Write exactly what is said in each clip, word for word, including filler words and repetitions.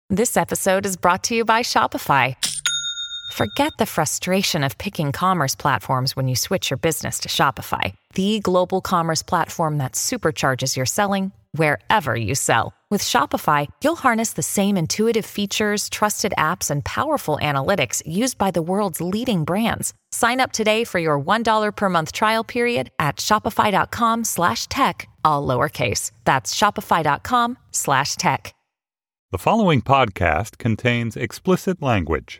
This episode is brought to you by Shopify. Forget the frustration of picking commerce platforms when you switch your business to Shopify, the global commerce platform that supercharges your selling wherever you sell. With Shopify, you'll harness the same intuitive features, trusted apps, and powerful analytics used by the world's leading brands. Sign up today for your one dollar per month trial period at shopify.com slash tech, all lowercase. That's shopify.com slash tech. The following podcast contains explicit language.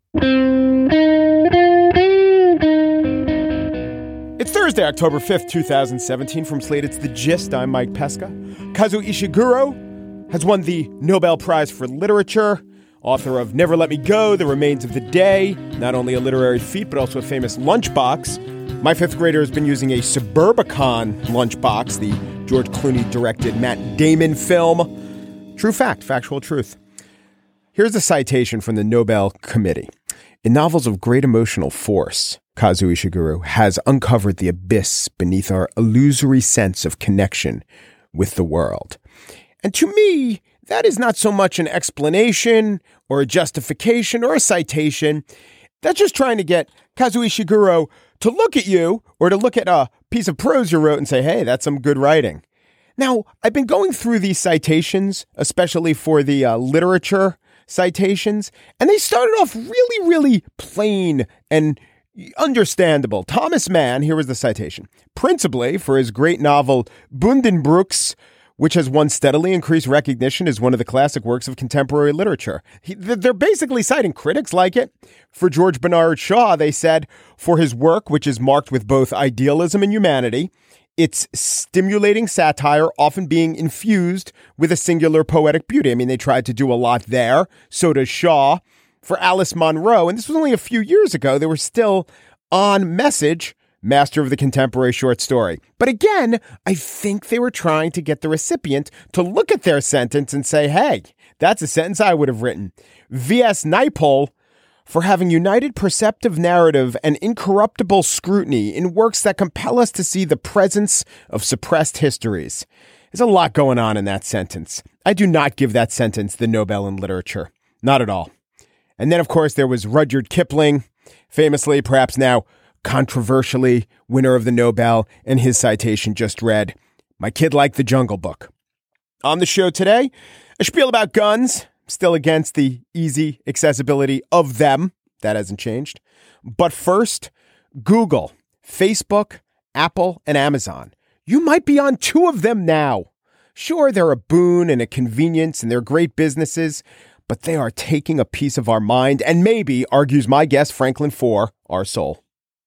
It's Thursday, October fifth, twenty seventeen. From Slate, it's The Gist. I'm Mike Pesca. Kazuo Ishiguro has won the Nobel Prize for Literature, author of Never Let Me Go, The Remains of the Day, not only a literary feat, but also a famous lunchbox. My fifth grader has been using a Suburbicon lunchbox, the George Clooney-directed Matt Damon film. True fact, factual truth. Here's a citation from the Nobel Committee. In novels of great emotional force, Kazuo Ishiguro has uncovered the abyss beneath our illusory sense of connection with the world. And to me, that is not so much an explanation or a justification or a citation. That's just trying to get Kazuo Ishiguro to look at you or to look at a piece of prose you wrote and say, hey, that's some good writing. Now, I've been going through these citations, especially for the uh, literature citations, and they started off really, really plain and understandable. Thomas Mann, here was the citation, principally for his great novel Buddenbrooks, which has won steadily increased recognition as one of the classic works of contemporary literature. He, they're basically citing critics like it. For George Bernard Shaw, they said, for his work, which is marked with both idealism and humanity, its stimulating satire often being infused with a singular poetic beauty. I mean, they tried to do a lot there. So does Shaw. For Alice Munro, and this was only a few years ago, they were still on message, master of the contemporary short story. But again, I think they were trying to get the recipient to look at their sentence and say, hey, that's a sentence I would have written. V S Naipaul, for having united perceptive narrative and incorruptible scrutiny in works that compel us to see the presence of suppressed histories. There's a lot going on in that sentence. I do not give that sentence the Nobel in literature. Not at all. And then, of course, there was Rudyard Kipling, famously, perhaps now controversially, winner of the Nobel, and his citation just read, "My kid liked the Jungle Book." On the show today, a spiel about guns. Still against the easy accessibility of them. That hasn't changed. But first, Google, Facebook, Apple, and Amazon. You might be on two of them now. Sure, they're a boon and a convenience, and they're great businesses, but they are taking a piece of our mind and maybe, argues my guest Franklin Foer, our soul.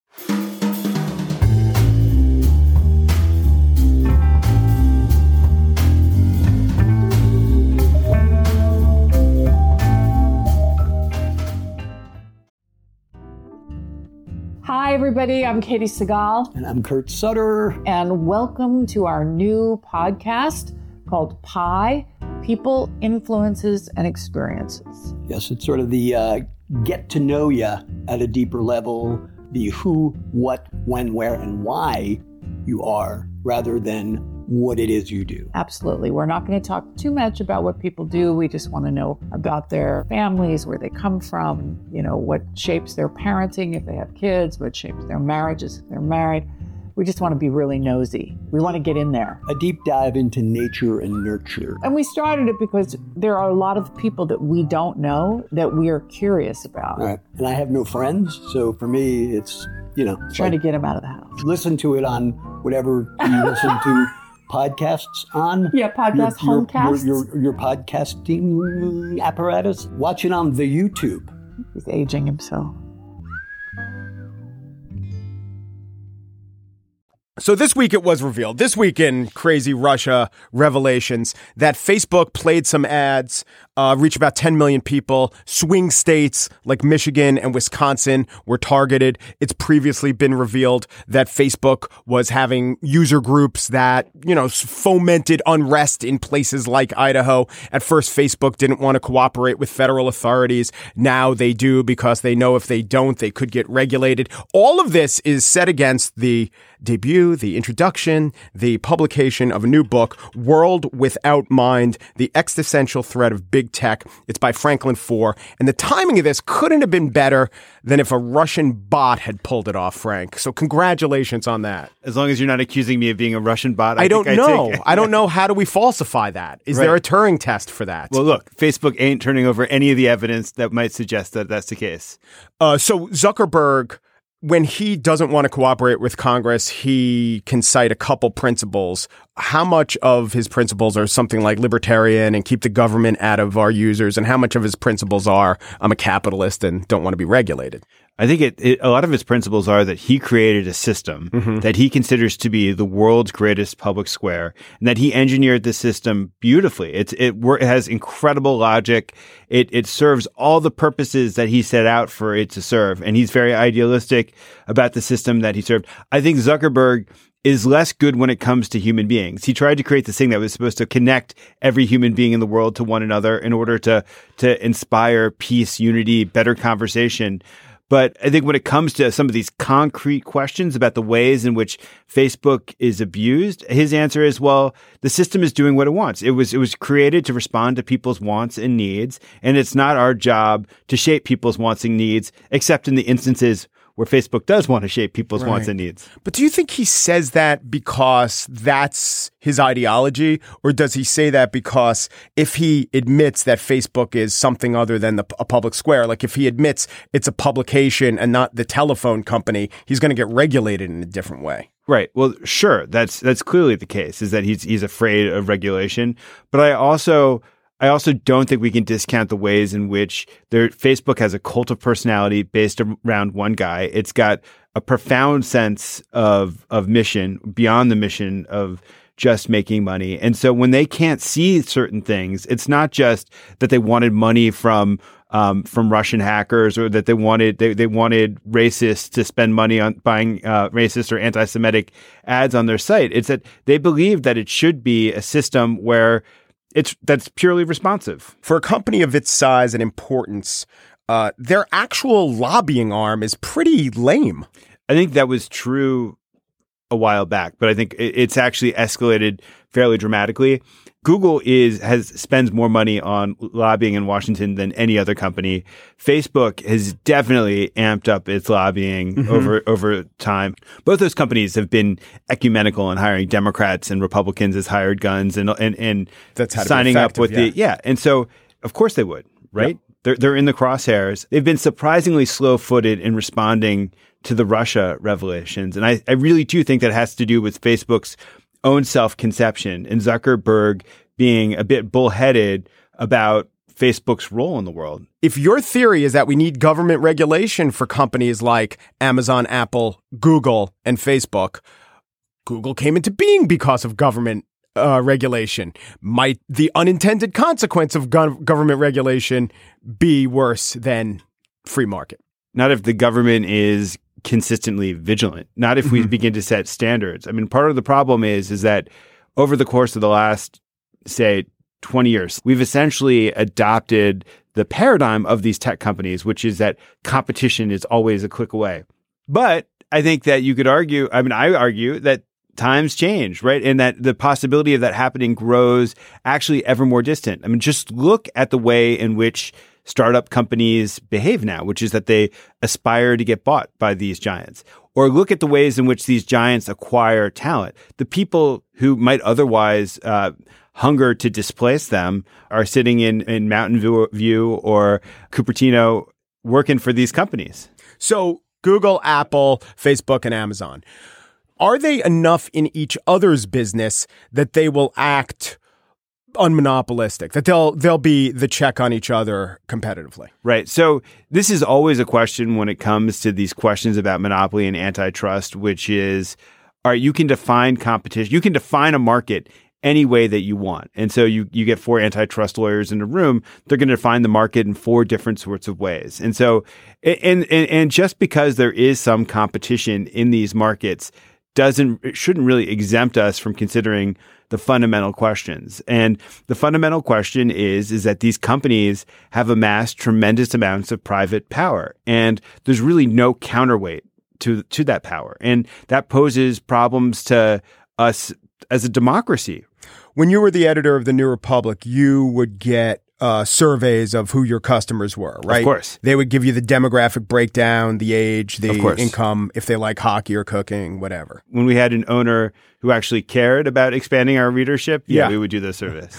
Hi, everybody. I'm Katie Segal. And I'm Kurt Sutter. And welcome to our new podcast called Pi, People, Influences, and Experiences. Yes, it's sort of the uh, get to know you at a deeper level, the who, what, when, where, and why you are, rather than what it is you do. Absolutely. We're not going to talk too much about what people do. We just want to know about their families, where they come from, you know, what shapes their parenting if they have kids, what shapes their marriages if they're married. We just want to be really nosy. We want to get in there. A deep dive into nature and nurture. And we started it because there are a lot of people that we don't know that we are curious about. Right. And I have no friends, so for me, it's, you know. Trying like, to get them out of the house. Listen to it on whatever you listen to. Podcasts on? Yeah, podcast, your, homecasts. Your, your, your podcasting apparatus. Watch it on the YouTube. He's aging himself. So this week it was revealed, this week in crazy Russia revelations, that Facebook played some ads, uh, reached about ten million people. Swing states like Michigan and Wisconsin were targeted. It's previously been revealed that Facebook was having user groups that, you know, fomented unrest in places like Idaho. At first, Facebook didn't want to cooperate with federal authorities. Now they do because they know if they don't, they could get regulated. All of this is set against the debut you the introduction, the publication of a new book, World Without Mind, The Existential Threat of Big Tech. It's by Franklin Foer. And the timing of this couldn't have been better than if a Russian bot had pulled it off, Frank. So congratulations on that. As long as you're not accusing me of being a Russian bot, I, I don't think know. I, take I don't know. How do we falsify that? Is Right. there a Turing test for that? Well, look, Facebook ain't turning over any of the evidence that might suggest that that's the case. Uh, so Zuckerberg, when he doesn't want to cooperate with Congress, he can cite a couple principles. How much of his principles are something like libertarian and keep the government out of our users, and how much of his principles are I'm a capitalist and don't want to be regulated? I think it, it, a lot of his principles are that he created a system mm-hmm. that he considers to be the world's greatest public square, and that he engineered the system beautifully. It's, it, it has incredible logic. It, it serves all the purposes that he set out for it to serve. And he's very idealistic about the system that he served. I think Zuckerberg is less good when it comes to human beings. He tried to create this thing that was supposed to connect every human being in the world to one another in order to, to inspire peace, unity, better conversation. But I think when it comes to some of these concrete questions about the ways in which Facebook is abused, his answer is, well, the system is doing what it wants. It was it was created to respond to people's wants and needs, and it's not our job to shape people's wants and needs, except in the instances where Facebook does want to shape people's Right. wants and needs. But do you think he says that because that's his ideology, or does he say that because if he admits that Facebook is something other than the, a public square, like if he admits it's a publication and not the telephone company, he's going to get regulated in a different way? Right. Well, sure. That's that's clearly the case, is that he's he's afraid of regulation. But I also I also don't think we can discount the ways in which there, Facebook has a cult of personality based around one guy. It's got a profound sense of of mission beyond the mission of just making money. And so when they can't see certain things, it's not just that they wanted money from um, from Russian hackers, or that they wanted they, they wanted racists to spend money on buying uh, racist or anti-Semitic ads on their site. It's that they believe that it should be a system where It's that's purely responsive. For a company of its size and importance, uh, their actual lobbying arm is pretty lame. I think that was true a while back, but I think it's actually escalated fairly dramatically. Google is has spends more money on lobbying in Washington than any other company. Facebook has definitely amped up its lobbying mm-hmm. over over time. Both those companies have been ecumenical in hiring Democrats and Republicans as hired guns and and and That's how to signing be up with yeah. the yeah. And so of course they would, right? Yep. They're they're in the crosshairs. They've been surprisingly slow-footed in responding to the Russia revelations, and I, I really do think that has to do with Facebook's own self-conception and Zuckerberg being a bit bullheaded about Facebook's role in the world. If your theory is that we need government regulation for companies like Amazon, Apple, Google, and Facebook, Google came into being because of government uh, regulation. Might the unintended consequence of gov- government regulation be worse than free market? Not if the government is consistently vigilant, not if we mm-hmm. begin to set standards. I mean, part of the problem is, is that over the course of the last, say, twenty years, we've essentially adopted the paradigm of these tech companies, which is that competition is always a click away. But I think that you could argue, I mean, I argue that times change, right? And that the possibility of that happening grows actually ever more distant. I mean, just look at the way in which startup companies behave now, which is that they aspire to get bought by these giants. Or look at the ways in which these giants acquire talent. The people who might otherwise uh, hunger to displace them are sitting in, in Mountain View or Cupertino working for these companies. So Google, Apple, Facebook, and Amazon, are they enough in each other's business that they will act unmonopolistic, that they'll they'll be the check on each other competitively? Right. So this is always a question when it comes to these questions about monopoly and antitrust, which is, all right, you can define competition, you can define a market any way that you want. And so you you get four antitrust lawyers in a room, they're going to define the market in four different sorts of ways. And so and and, and just because there is some competition in these markets doesn't it shouldn't really exempt us from considering the fundamental questions. And the fundamental question is, is that these companies have amassed tremendous amounts of private power. And there's really no counterweight to to that power, and that poses problems to us as a democracy. When you were the editor of the New Republic, you would get uh, surveys of who your customers were, right? Of course. They would give you the demographic breakdown, the age, the Of course. income, if they like hockey or cooking, whatever. When we had an owner who actually cared about expanding our readership, yeah, Yeah. we would do those surveys.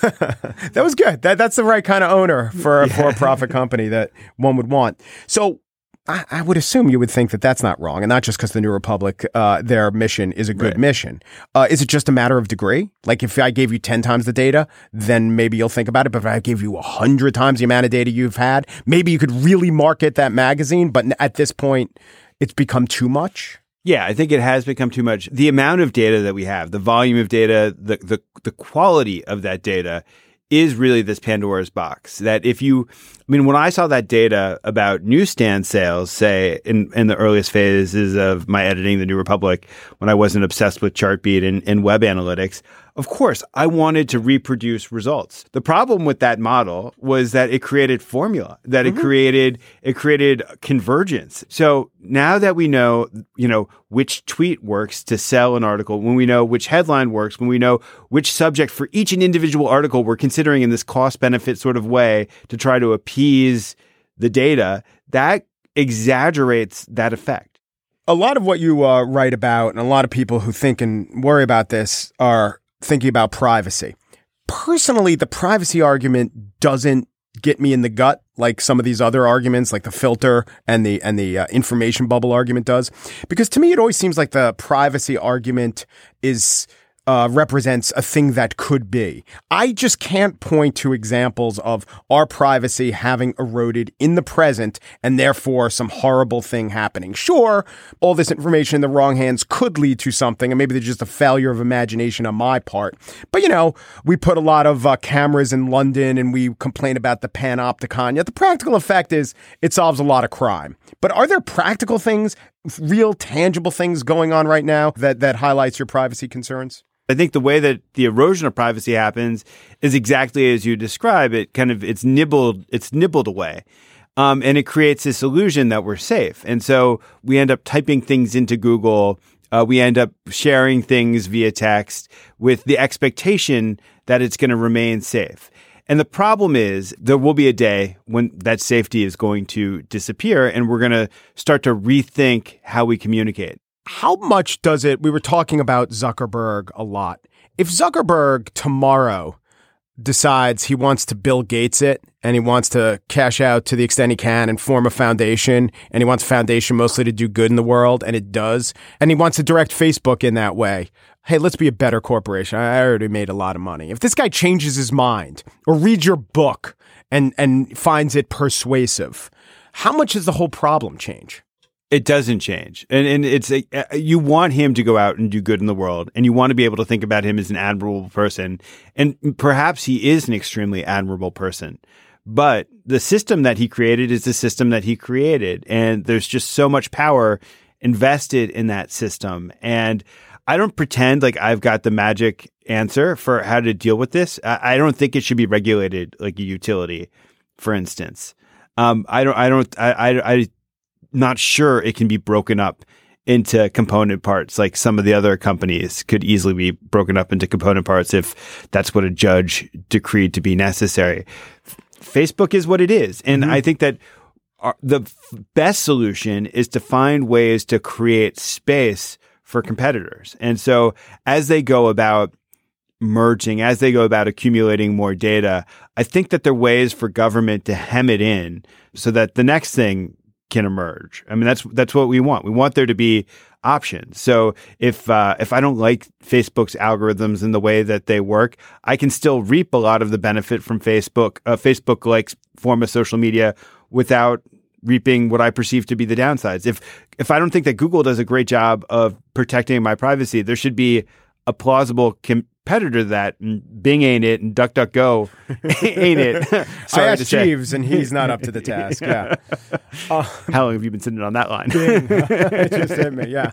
That was good. That That's the right kind of owner for a for-profit company that one would want. So I, I would assume you would think that that's not wrong, and not just because the New Republic, uh, their mission is a good Right. mission. Uh, is it just a matter of degree? Like if I gave you ten times the data, then maybe you'll think about it. But if I gave you one hundred times the amount of data you've had, maybe you could really market that magazine. But at this point, it's become too much. Yeah, I think it has become too much. The amount of data that we have, the volume of data, the the the quality of that data is really this Pandora's box. That if you, I mean, when I saw that data about newsstand sales, say in, in the earliest phases of my editing the New Republic, when I wasn't obsessed with Chartbeat and, and web analytics, of course, I wanted to reproduce results. The problem with that model was that it created formula, that it created it created convergence. So now that we know, you know, which tweet works to sell an article, when we know which headline works, when we know which subject for each and individual article we're considering in this cost-benefit sort of way to try to appease the data, that exaggerates that effect. A lot of what you uh, write about, and a lot of people who think and worry about this are thinking about privacy. Personally, the privacy argument doesn't get me in the gut like some of these other arguments, like the filter and the and the uh, information bubble argument does, because to me it always seems like the privacy argument is uh, represents a thing that could be. I just can't point to examples of our privacy having eroded in the present and therefore some horrible thing happening. Sure, all this information in the wrong hands could lead to something, and maybe there's just a failure of imagination on my part. But, you know, we put a lot of uh, cameras in London and we complain about the panopticon. Yet the practical effect is it solves a lot of crime. But are there practical things, real tangible things going on right now that, that highlights your privacy concerns? I think the way that the erosion of privacy happens is exactly as you describe it. Kind of, it's nibbled, it's nibbled away, um, and it creates this illusion that we're safe. And so we end up typing things into Google. Uh, we end up sharing things via text with the expectation that it's going to remain safe. And the problem is there will be a day when that safety is going to disappear, and we're going to start to rethink how we communicate. How much does it, we were talking about Zuckerberg a lot. If Zuckerberg tomorrow decides he wants to Bill Gates it and he wants to cash out to the extent he can and form a foundation, and he wants a foundation mostly to do good in the world, and it does, and he wants to direct Facebook in that way, hey, let's be a better corporation. I already made a lot of money. If this guy changes his mind or reads your book and, and finds it persuasive, how much does the whole problem change? It doesn't change. And and it's a, you want him to go out and do good in the world, and you want to be able to think about him as an admirable person. And perhaps he is an extremely admirable person. But the system that he created is the system that he created. And there's just so much power invested in that system. And I don't pretend like I've got the magic answer for how to deal with this. I, I don't think it should be regulated like a utility, for instance. Um, I don't, I don't, I, I, I not sure it can be broken up into component parts like some of the other companies could easily be broken up into component parts if that's what a judge decreed to be necessary. F- Facebook is what it is. And mm-hmm. I think that our, the f- best solution is to find ways to create space for competitors. And so as they go about merging, as they go about accumulating more data, I think that there are ways for government to hem it in so that the next thing can emerge. I mean, that's that's what we want. We want there to be options. So if uh, if I don't like Facebook's algorithms and the way that they work, I can still reap a lot of the benefit from Facebook, uh, Facebook-like form of social media without reaping what I perceive to be the downsides. If if I don't think that Google does a great job of protecting my privacy, there should be a plausible competitor to that. And Bing ain't it, and DuckDuckGo ain't it. Sorry I asked Jeeves, and he's not up to the task. Yeah. Uh, How long have you been sitting on that line? Bing. It just hit me. Yeah.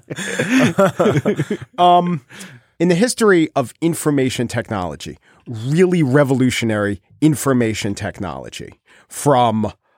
um, in the history of information technology, really revolutionary information technology, from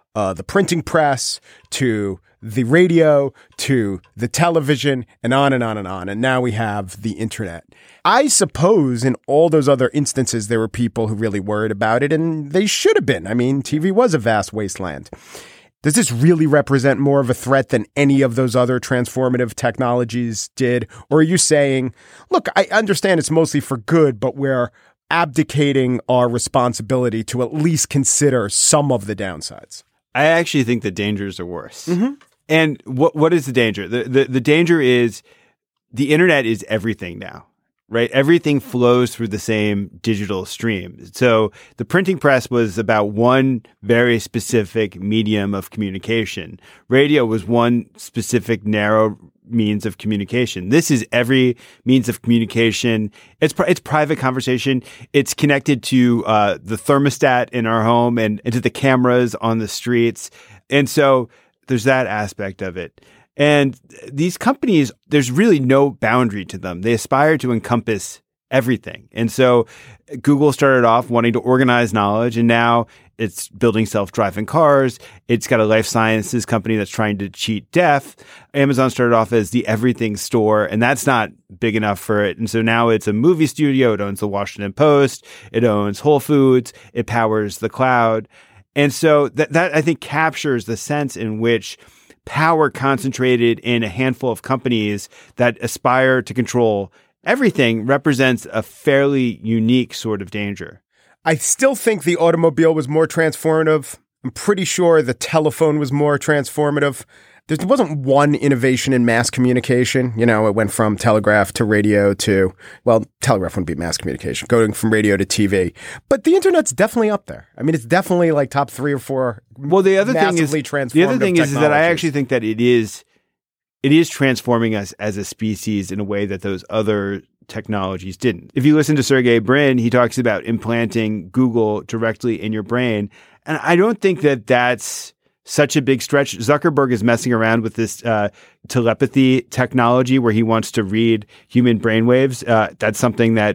uh, the printing press to the radio to the television and on and on and on. And now we have the internet. I suppose in all those other instances, there were people who really worried about it, and they should have been. I mean, T V was a vast wasteland. Does this really represent more of a threat than any of those other transformative technologies did? Or are you saying, look, I understand it's mostly for good, but we're abdicating our responsibility to at least consider some of the downsides? I actually think the dangers are worse. Mm-hmm. And what what is the danger? The, the the danger is the internet is everything now, right? Everything flows through the same digital stream. So the printing press was about one very specific medium of communication. Radio was one specific narrow means of communication. This is every means of communication. It's it's private conversation. It's connected to uh, the thermostat in our home and, and to the cameras on the streets. And so there's that aspect of it. And these companies, there's really no boundary to them. They aspire to encompass everything. And so Google started off wanting to organize knowledge, and now it's building self-driving cars. It's got a life sciences company that's trying to cheat death. Amazon started off as the everything store, and that's not big enough for it. And so now it's a movie studio. It owns the Washington Post. It owns Whole Foods. It powers the cloud. And so that, that I think captures the sense in which power concentrated in a handful of companies that aspire to control everything represents a fairly unique sort of danger. I still think the automobile was more transformative. I'm pretty sure the telephone was more transformative. There wasn't one innovation in mass communication. You know, it went from telegraph to radio to, well, telegraph wouldn't be mass communication, going from radio to T V. But the internet's definitely up there. I mean, it's definitely like top three or four. Well, the other thing is, the other thing is that I actually think that it is, it is transforming us as a species in a way that those other technologies didn't. If you listen to Sergey Brin, he talks about implanting Google directly in your brain. And I don't think that that's such a big stretch. Zuckerberg is messing around with this uh, telepathy technology where he wants to read human brainwaves. Uh, that's something that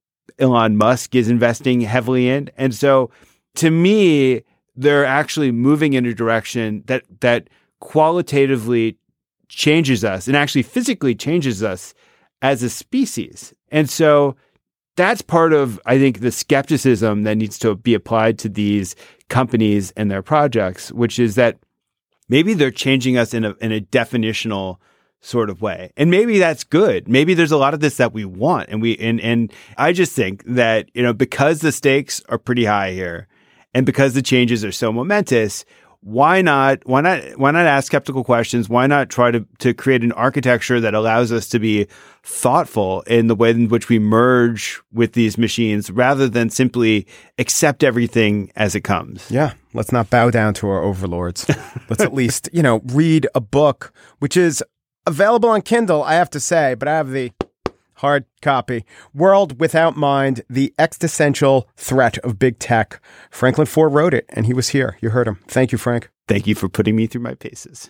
Elon Musk is investing heavily in. And so to me, they're actually moving in a direction that that qualitatively changes us and actually physically changes us as a species. And so that's part of, I think, the skepticism that needs to be applied to these companies and their projects, which is that maybe they're changing us in a in a definitional sort of way. And maybe that's good. Maybe there's a lot of this that we want. And we and and I just think that, you know, because the stakes are pretty high here and because the changes are so momentous, why not why not why not ask skeptical questions? Why not try to to create an architecture that allows us to be thoughtful in the way in which we merge with these machines rather than simply accept everything as it comes? Yeah, let's not bow down to our overlords. Let's at least, you know, read a book, which is available on Kindle, I have to say, but I have the hard copy. World Without Mind, The Existential Threat of Big Tech. Franklin Foer wrote it, and he was here. You heard him. Thank you, Frank. Thank you for putting me through my paces.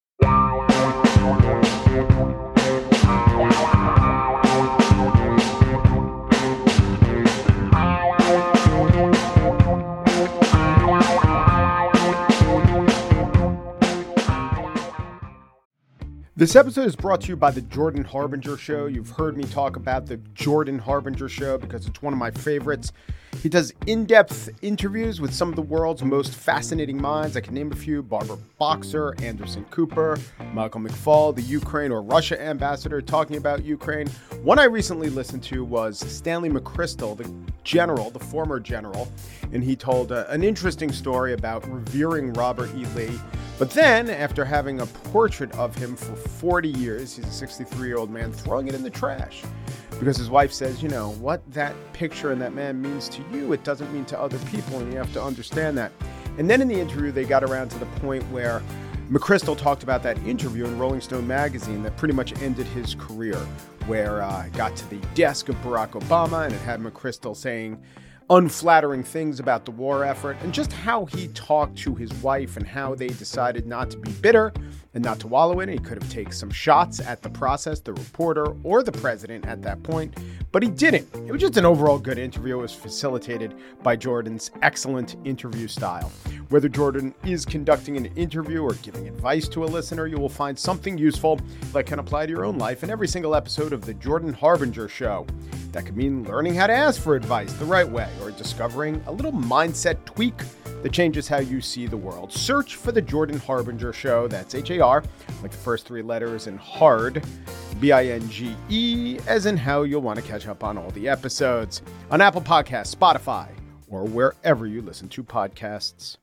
This episode is brought to you by the Jordan Harbinger Show. You've heard me talk about the Jordan Harbinger Show because it's one of my favorites. He does in-depth interviews with some of the world's most fascinating minds. I can name a few: Barbara Boxer, Anderson Cooper, Michael McFaul, the Ukraine or Russia ambassador talking about Ukraine. One I recently listened to was Stanley McChrystal, the general, the former general, and he told uh, an interesting story about revering Robert E. Lee. But then, after having a portrait of him for forty years, he's a sixty-three-year-old man, throwing it in the trash. Because his wife says, you know, what that picture and that man means to you, it doesn't mean to other people, and you have to understand that. And then in the interview, they got around to the point where McChrystal talked about that interview in Rolling Stone magazine that pretty much ended his career, where uh, it got to the desk of Barack Obama, and it had McChrystal saying unflattering things about the war effort, and just how he talked to his wife and how they decided not to be bitter and not to wallow in it. He could have taken some shots at the process, the reporter, or the president at that point, but he didn't. It was just an overall good interview. It was facilitated by Jordan's excellent interview style. Whether Jordan is conducting an interview or giving advice to a listener, you will find something useful that can apply to your own life in every single episode of The Jordan Harbinger Show. That could mean learning how to ask for advice the right way or discovering a little mindset tweak that changes how you see the world. Search for The Jordan Harbinger Show. That's H A R, like the first three letters, and hard, B I N G E, as in how you'll want to catch up on all the episodes on Apple Podcasts, Spotify, or wherever you listen to podcasts.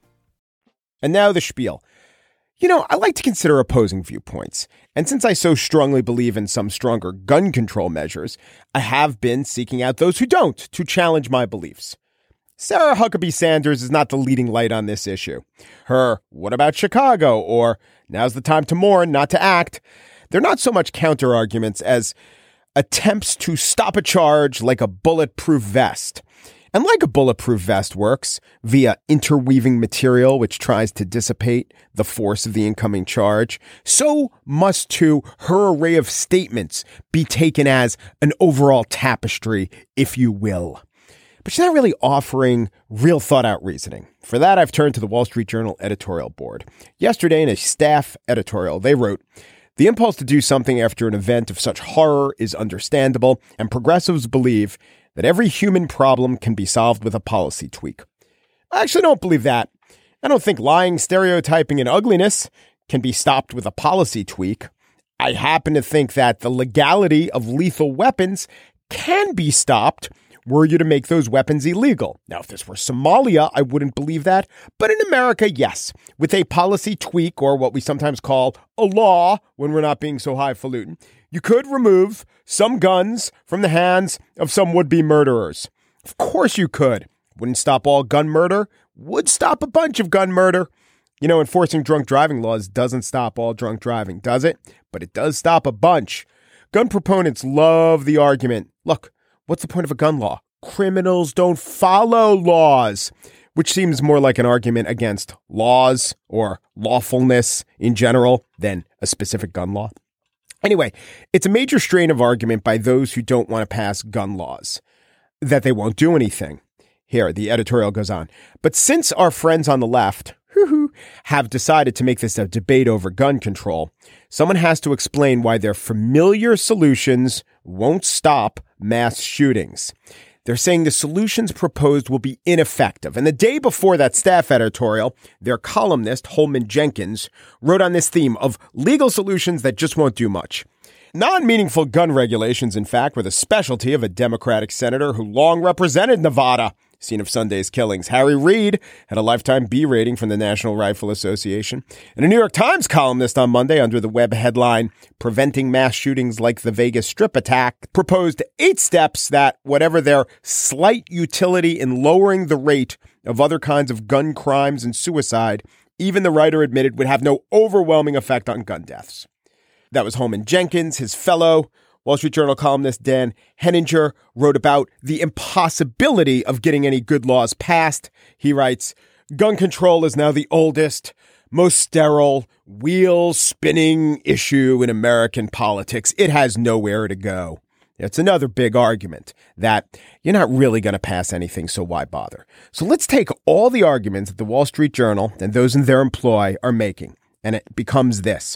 And now the spiel. You know, I like to consider opposing viewpoints. And since I so strongly believe in some stronger gun control measures, I have been seeking out those who don't to challenge my beliefs. Sarah Huckabee Sanders is not the leading light on this issue. Her, what about Chicago? Or, now's the time to mourn, not to act. They're not so much counter-arguments as attempts to stop a charge like a bulletproof vest. And like a bulletproof vest works, via interweaving material which tries to dissipate the force of the incoming charge, so must too her array of statements be taken as an overall tapestry, if you will. But she's not really offering real thought-out reasoning. For that, I've turned to the Wall Street Journal editorial board. Yesterday, in a staff editorial, they wrote, "The impulse to do something after an event of such horror is understandable, and progressives believe that every human problem can be solved with a policy tweak." I actually don't believe that. I don't think lying, stereotyping, and ugliness can be stopped with a policy tweak. I happen to think that the legality of lethal weapons can be stopped were you to make those weapons illegal. Now, if this were Somalia, I wouldn't believe that. But in America, yes, with a policy tweak, or what we sometimes call a law when we're not being so highfalutin, you could remove some guns from the hands of some would-be murderers. Of course you could. Wouldn't stop all gun murder. Would stop a bunch of gun murder. You know, enforcing drunk driving laws doesn't stop all drunk driving, does it? But it does stop a bunch. Gun proponents love the argument. Look, what's the point of a gun law? Criminals don't follow laws, which seems more like an argument against laws or lawfulness in general than a specific gun law. Anyway, it's a major strain of argument by those who don't want to pass gun laws, that they won't do anything. Here, the editorial goes on. But since our friends on the left have decided to make this a debate over gun control, someone has to explain why their familiar solutions won't stop mass shootings. They're saying the solutions proposed will be ineffective. And the day before that staff editorial, their columnist, Holman Jenkins, wrote on this theme of legal solutions that just won't do much. Non-meaningful gun regulations, in fact, were the specialty of a Democratic senator who long represented Nevada, scene of Sunday's killings. Harry Reid had a lifetime B rating from the National Rifle Association. And a New York Times columnist on Monday, under the web headline, "Preventing Mass Shootings Like the Vegas Strip Attack," proposed eight steps that, whatever their slight utility in lowering the rate of other kinds of gun crimes and suicide, even the writer admitted would have no overwhelming effect on gun deaths. That was Holman Jenkins. His fellow Wall Street Journal columnist Dan Henninger wrote about the impossibility of getting any good laws passed. He writes, "Gun control is now the oldest, most sterile, wheel-spinning issue in American politics. It has nowhere to go." It's another big argument that you're not really going to pass anything, so why bother? So let's take all the arguments that the Wall Street Journal and those in their employ are making, and it becomes this.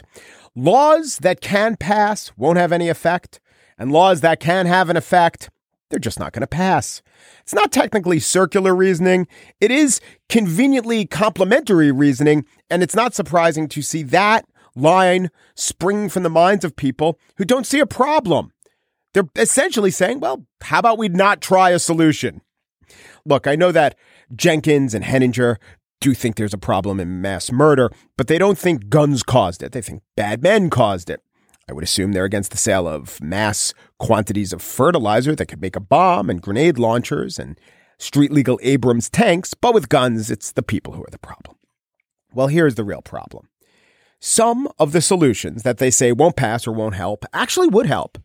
Laws that can pass won't have any effect, and laws that can have an effect, they're just not going to pass. It's not technically circular reasoning. It is conveniently complementary reasoning, and it's not surprising to see that line spring from the minds of people who don't see a problem. They're essentially saying, well, how about we not try a solution? Look, I know that Jenkins and Henninger do think there's a problem in mass murder, but they don't think guns caused it. They think bad men caused it. I would assume they're against the sale of mass quantities of fertilizer that could make a bomb, and grenade launchers and street-legal Abrams tanks, but with guns, it's the people who are the problem. Well, here's the real problem. Some of the solutions that they say won't pass or won't help actually would help.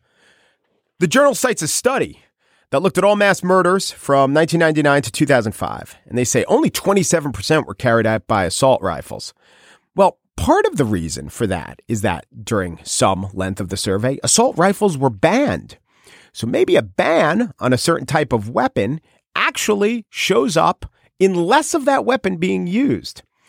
The Journal cites a study that looked at all mass murders from nineteen ninety-nine to two thousand five, and they say only twenty-seven percent were carried out by assault rifles. Well, part of the reason for that is that during some length of the survey, assault rifles were banned. So maybe a ban on a certain type of weapon actually shows up in less of that weapon being used.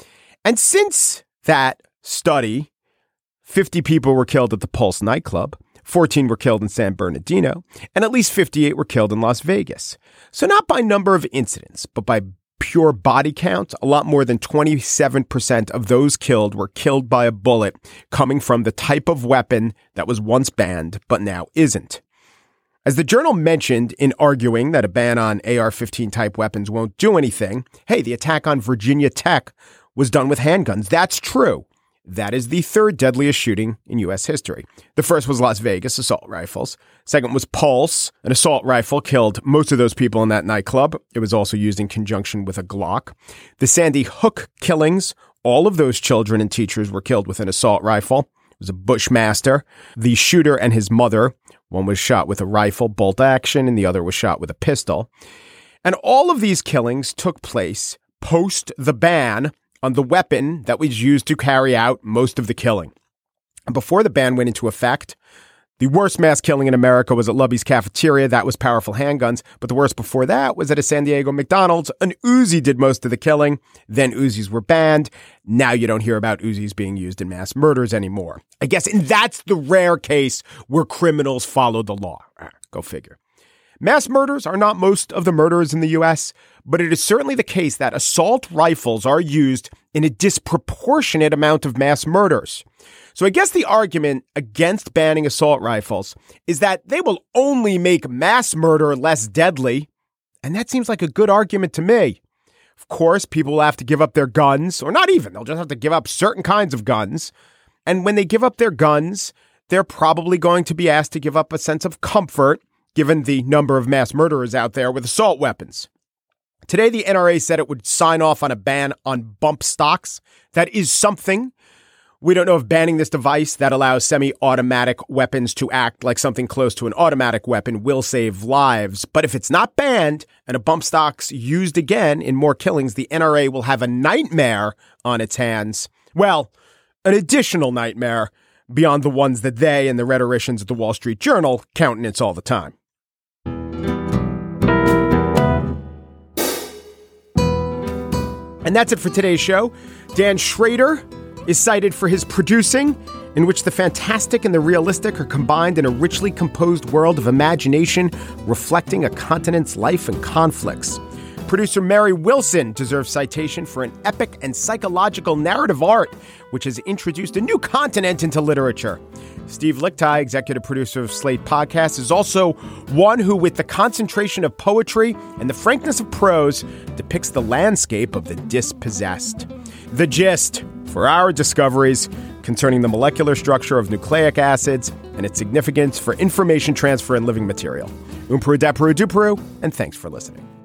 And since that study, fifty people were killed at the Pulse nightclub, fourteen were killed in San Bernardino, and at least fifty-eight were killed in Las Vegas. So not by number of incidents, but by pure body count, a lot more than twenty-seven percent of those killed were killed by a bullet coming from the type of weapon that was once banned, but now isn't. As the Journal mentioned in arguing that a ban on A R fifteen type weapons won't do anything, hey, the attack on Virginia Tech was done with handguns. That's true. That is the third deadliest shooting in U S history. The first was Las Vegas assault rifles. Second was Pulse. An assault rifle killed most of those people in that nightclub. It was also used in conjunction with a Glock. The Sandy Hook killings, all of those children and teachers were killed with an assault rifle. It was a Bushmaster. The shooter and his mother, one was shot with a rifle, bolt action, and the other was shot with a pistol. And all of these killings took place post the ban on the weapon that was used to carry out most of the killing. And before the ban went into effect, the worst mass killing in America was at Lubby's Cafeteria. That was powerful handguns. But the worst before that was at a San Diego McDonald's. An Uzi did most of the killing. Then Uzis were banned. Now you don't hear about Uzis being used in mass murders anymore. I guess, and that's the rare case where criminals follow the law. Go figure. Mass murders are not most of the murderers in the U S, but it is certainly the case that assault rifles are used in a disproportionate amount of mass murders. So I guess the argument against banning assault rifles is that they will only make mass murder less deadly, and that seems like a good argument to me. Of course, people will have to give up their guns, or not even, they'll just have to give up certain kinds of guns. And when they give up their guns, they're probably going to be asked to give up a sense of comfort, given the number of mass murderers out there with assault weapons. Today, the N R A said it would sign off on a ban on bump stocks. That is something. We don't know if banning this device that allows semi-automatic weapons to act like something close to an automatic weapon will save lives. But if it's not banned and a bump stock's used again in more killings, the N R A will have a nightmare on its hands. Well, an additional nightmare beyond the ones that they and the rhetoricians at the Wall Street Journal countenance all the time. And that's it for today's show. Dan Schrader is cited for his producing, in which the fantastic and the realistic are combined in a richly composed world of imagination reflecting a continent's life and conflicts. Producer Mary Wilson deserves citation for an epic and psychological narrative art, which has introduced a new continent into literature. Steve Lickteig, executive producer of Slate Podcasts, is also one who, with the concentration of poetry and the frankness of prose, depicts the landscape of the dispossessed. The gist for our discoveries concerning the molecular structure of nucleic acids and its significance for information transfer and living material. Umperu, Deperu, Duperu, and thanks for listening.